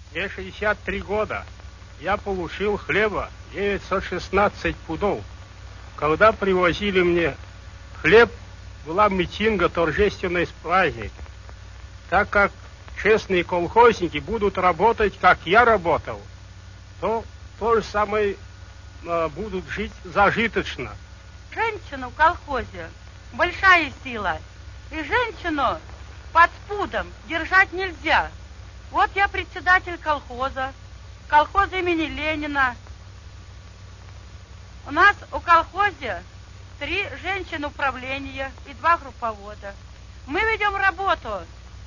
Мне 63 года. Я получил хлеба 916 пудов. Когда привозили мне хлеб, была митинга, торжественный праздник. Так как честные колхозники будут работать, как я работал, то же самое будут жить зажиточно. Женщину в колхозе большая сила. И женщину под спудом держать нельзя. Вот я председатель колхоза имени Ленина. У нас у колхозе 3 женщины управления и 2 групповода. Мы ведем работу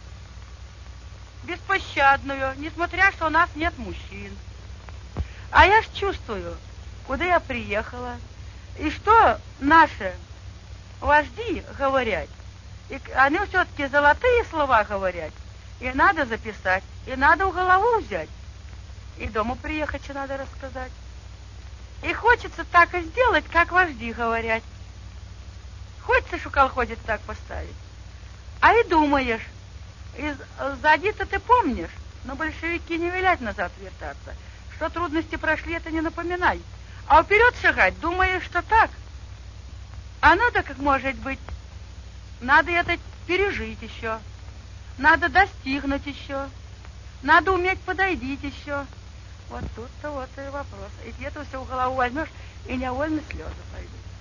беспощадную, несмотря что у нас нет мужчин. А я ж чувствую, куда я приехала, и что наши вожди говорят. И они все-таки золотые слова говорят, и надо записать, и надо в голову взять, и дома приехать, что надо рассказать. И хочется так и сделать, как вожди говорят. Хочется, что колхозец так поставить. А и думаешь, и сзади-то ты помнишь, но большевики не велят назад вертаться. Что трудности прошли, это не напоминай. А вперед шагать, думаешь, что так. А надо, как может быть, надо это пережить еще. Надо достигнуть еще. Надо уметь подойдить еще. Вот тут-то вот и вопрос. И где-то все в голову возьмешь, и невольно слезы пойдут.